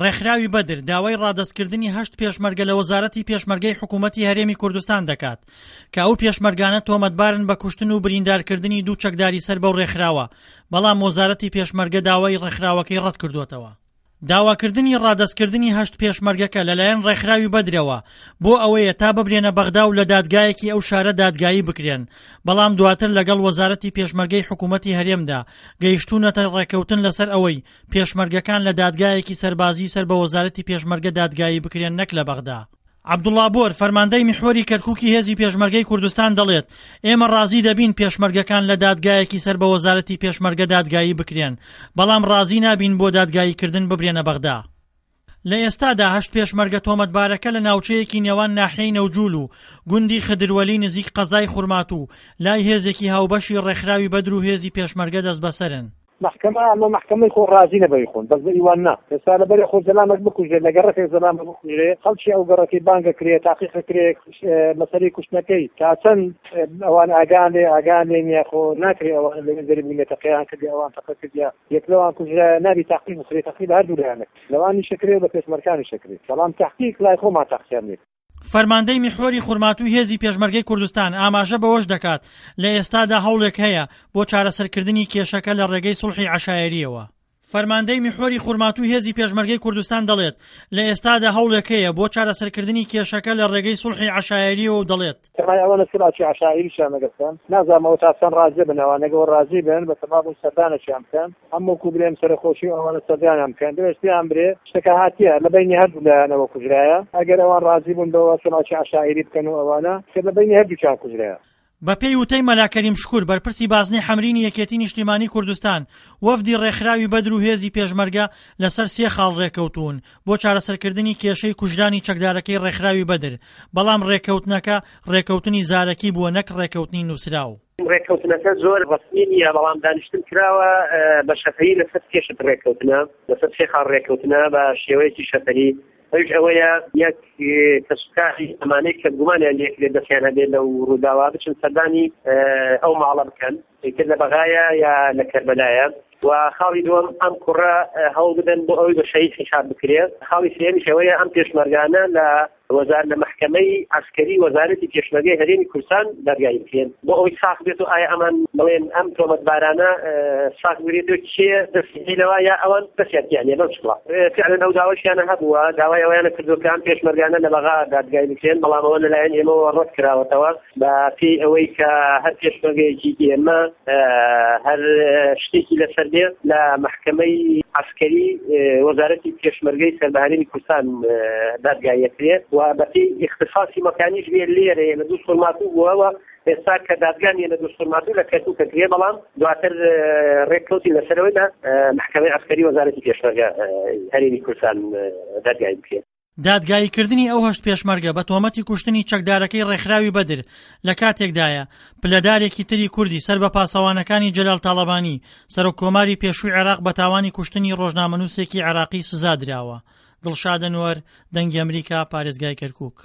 ڕێکخراوی بەدر داوای ڕادەستکردنی 8 پێشمەرگە لە وەزارەتی پێشمەرگەی حکوومەتی هەرێمی کوردستان دەکات کە ئەو پێشمەرگانە تۆمەتبارن بە کوشتن و بریندارکردنی دوو چەکداری سەر بەو ڕێکخراوە، بەڵام وەزارەتی پێشمەرگە داوای ڕێکخراوەکەی ڕەت کردووەتەوە. داواکردنی ڕادەستکردنی 8 پێشمەرگەکە لەلایەن ڕێکخراوی بەدرەوە بۆ ئەوەیە تا ببرێنە بەغدا و لە دادگایەکی ئەو شارە دادگایی بکرێن، بەڵام دواتر لەگەڵ وەزارەتی پێشمەرگەی حکوومەتی هەرێمدا گەیشتوونەتە ڕێکەوتن لەسەر ئەوەی پێشمەرگەکان لە دادگایەکی سەربازی سەر بە وەزارەتی پێشمەرگە دادگایی بکرێن، نەک لە بەغدا. عەبدوڵڵا بۆر فەرماندەی میحوەری کەرکووکی هێزی پێشمەرگەی کوردستان دەڵێت ئێمە ڕازی دەبین پێشمەرگەکان لە دادگایەکی سەر بە وەزارەتی پێشمەرگە دادگایی بکرێن، بەڵام ڕازی نابین بۆ دادگاییکردن ببرێنە بەغدا. لە ئێستادا 8 پێشمەرگە تۆمەتبارەکە لە ناوچەیەکی نێوان ناحیەی نەوجول و گوندی خدروەلی نزیک قەزای خوڕماتوو لای هێزێکی هاوبەشی ڕێکخراوی بەدر و هێزی پێشمەرگە دەست بەسەرن. محکمە ئەمە محکمەی خۆ ڕازی نەبەی خۆن بەس ئیوان نا ئێستا لەبەری خۆ زەلامەت بکوژێت لە گەڕەکەی زەلامە بکوژێ خەڵکی ئەو گەڕەکەی بانگە کرێ تاقیق کرێ مەسەلەی کوشتنەکەی تا چەند ئەوان ئاگان لێنیە خۆ ناکرێ ئەوان لەوێ دەریبوونێتە قەیان کردی ئەوان تەقە کردیا یەک لەوان کوژرا نابی تاقیق بکرێ تەقیق هەردوو لایەنێک لەوانی شەکرێ بە پێشمەرگەکانی شەکرێ بەڵام تەحقیق لای خۆمان تەقسیان نیت. فەرماندەی میحوەری خوڕماتووی هێزی پێشمەرگەی کوردستان ئاماژە بەوەش دەکات لە ئێستادا هەوڵێک هەیە بۆ چارەسەرکردنی کێشەکە لە ڕێگەی سوڵحی عەشایریەوە. فەرماندەی میحوەری خوڕماتووی هێزی پێشمەرگەی کوردستان دەڵێت لە ئێستادا هەوڵێک هەیە بۆ چارەسەرکردنی کێشەکە لە ڕێگەی سوڵحی عەشایریەوە و دەڵێت تەمای ئەوەنە سلاکی عەشایریشیان نەگەستان نازانمەوە تا چەند ڕازێ بن ئەوانەگەوە ڕازی بن بە تەمام سەردانێکیان بکەن هەموو کوبرێم سەرخۆشی ئەوانە سەردانیان بکەن دەوێستیان برێ شتەکە هاتیە لە بینی هەردوو لایەنەوە کوژرایە ئەگەر ئەوان ڕازی بوون بەوە سلاکی عەشایری بکەن و ئەوانە کە لە بینی هەردووچیان کوژرایە. بە پێی وتەی مەلا کەریم شکوور بەرپرسی بازنەی حەمرینی یەکێتی نیشتیمانی کوردستان وەفدی ڕێکخراوی بەدر و هێزی پێشمەرگە لەسەر 3 خاڵ ڕێکەوتون بۆ چارەسەرکردنی کێشەی کوژرانی چەکدارەکەی ڕێکخراوی بەدر، بەڵام ڕێکەوتنەکە ڕێکەوتنی زارەکی بووە نەک ڕێکەوتنی نووسراو. ڕێکەوتنەکە زۆر ڕەسمی نیە بەڵام دانیشتن کراوە بە شەفەیی لەسەر کێشت ڕێکەوتنە لەسەر 3 خاڵ ڕێکەوتنە بە شێوەیەکی شەفەیی. ئەوش ئەوەیە یەک کەسوکاری ئەمانەی کە گومانیان لێکرێت دەستیان هەبێت لەو ڕووداوە بچن سەردانی ئەو ماڵە بکەن کرد لە بەغایە یا لە کەربەلایە و خاڵی دووەم ئەم کوڕە هەوڵ بدەن بۆ ئەوەی بە شەهید حساب بکرێت. خاڵی سێمیش ئەوەیە ئەم پێشمەرگانە لە وەزارەتی لە محکەمەی عسکەری وەزارەتی پێشمەرگەی هەرێمی کوردستان دادگایی بکرێن بۆ ئەوەی ساخ بێت و ئایا ئەمان بڵێن ئەم تۆمەتبارانە ساخ بێتەوە کێ دەستیلەوە یا ئەوان دەستیانیە بەم شکڵە فعلا ئەو داواشیانە هەبووە داوای ئەویانە کردو کە ئەم پێشمەرگانە لە بەغا دادگایی بکرێن بەڵام ئەوە لەلایەن ئێمەوە ڕەت کراوەتەوە بە پێی ئەوەی کە هەر پێشمەرگەیەکی ئێمە هەر شتێکی لەسەر بێت لە محکەمەی عسکەری وەزارەتی پێشمەرگەی سەربەهارێمی کوردستان دادگایی کرێت و بەپێی اختصاصی مەکانیش بێت لێرە لە دوو سوڵماتوو بووەوە ئێستا کە دادگانی لە دوو سوڵماتوو لە کەرکووک کرێ بەڵام دواتر ڕێککەوتی لەسەرەوەیدا محکەمەی عسکەری وەزارەتی پێشمەرگە هەرێمی کوردستان دادگایی بکرێت. دادگاییکردنی ئەو 8 پێشمەرگە بە تۆمەتی کوشتنی چەکدارەکەی ڕێکخراوی بەدر لە کاتێکدایە پلەدارێکی تری کوردی سەر بە پاسەوانەکانی جەلال تاڵەبانی سەرۆککۆماری پێشووی عێراق بە تاوانی کوشتنی ڕۆژنامەنووسێکی عێراقی سزا دراوە. دڵشاد ئەنوەر، دەنگی ئەمریکا، پارێزگای کەرکووک.